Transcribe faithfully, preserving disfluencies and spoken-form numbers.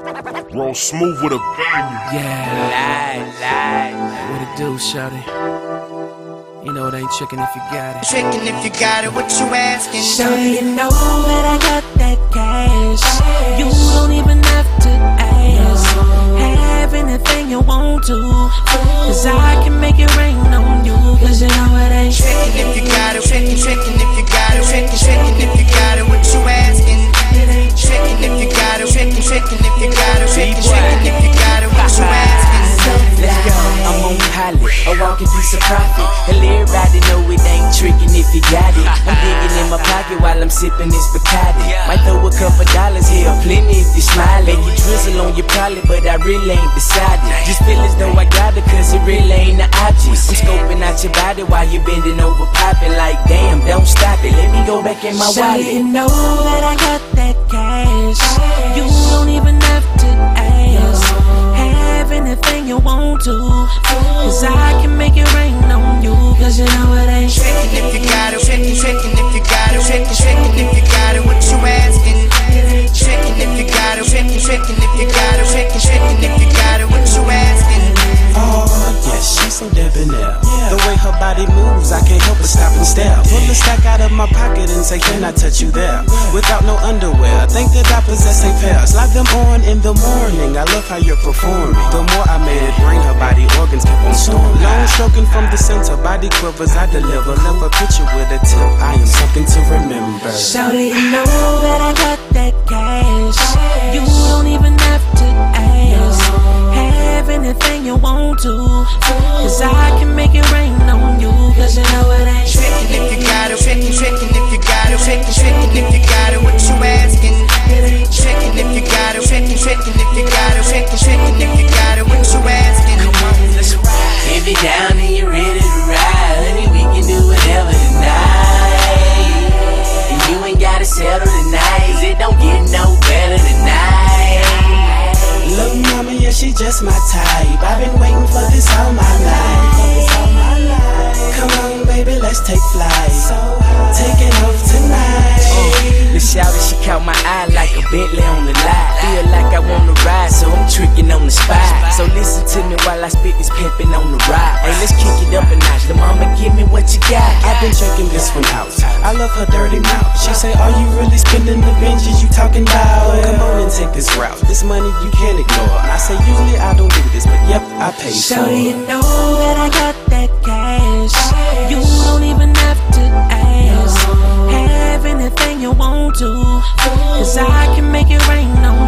Roll smooth with a banger. Yeah, lie, lie. What it do, shawty? You know it ain't trickin' if you got it. Trickin' if you got it, what you asking? Shawty, you know that I got that cash. You don't even have to ask. Have anything you want to, cause I can make it rain on you. Cause you know it ain't trickin' if you got it. Trickin', trickin' if you got it. Trickin', trickin' if you got it, what you asking? Trickin' if you got it. Trickin', trickin' if you got it. Trickin', trickin' if you got it, what you asking? Let's go, I'm on pilot, a walking piece of profit. And everybody know it ain't trickin' if you got it. I'm digging in my pocket while I'm sipping this Bacardi. Might throw a couple dollars here, plenty if you smile. Make you drizzle on your pilot, but I really ain't decided. Just feel as though I got it, cause it really ain't the object. I'm scoping out your body while you bending over, popping like damn, don't stop it. Let me go back in my wallet. You know that I got that cash. You don't even have to ask. Have anything you want to, cause I can make it rain on you. Cause you know it ain't trickin' if you got it. Trickin', trickin' if you got it. Trickin', trickin' if you got it, what you asking? Trickin' if you got it. Trickin', trickin' if you got it. Trickin', trickin' if you got it, what you asking? Oh, yes, she's so debonair. Yeah. The way her body moves, I can't help but stop and stare. Pull the stack out of my pocket and say, can I touch you there? Without no underwear, think that I possess a pair. Slide them on in the morning, I love how you're performing. The more I made it rain, her body organs kept on storming. Long stroking from the center, body quivers, I deliver. Love a picture with a tip, I am something to remember. Shawty, you know that I got that cash. You don't even have to ask. Have anything you want to, cause I can make it rain on you. Cause you know it ain't trickin' if you got it. Trickin', trickin' if you got it. Trickin', trickin' if you got it, what you asking? Trickin' if you got it. Trickin', trickin' if you got it. Trickin', trickin' if you got it, what you asking? Come on, let's ride. If you're down and you're ready to ride, honey, we can do whatever tonight. And you ain't gotta settle tonight, cause it don't get no better tonight. Little mama, yeah, she just my type. I've been waiting for this all my life. Come on, baby, let's take flight. Taking off tonight. Uh, the shouty, she caught my eye like a Bentley on the lot. Feel like I wanna ride, so I'm tricking on the spot. So listen to me while I spit this pimpin' on the ride. Hey, let's kick it up a notch. The mama, give me what you got. I've been checking this one out. I love her dirty mouth. She say, are you really spending the binges you talking about? Come on and take this route. This money you can't ignore. I say usually I don't do this, but yep, I pay for it. Shawty, you know that I got that cash. You don't even have to ask. Have anything you want to, cause I can make it rain on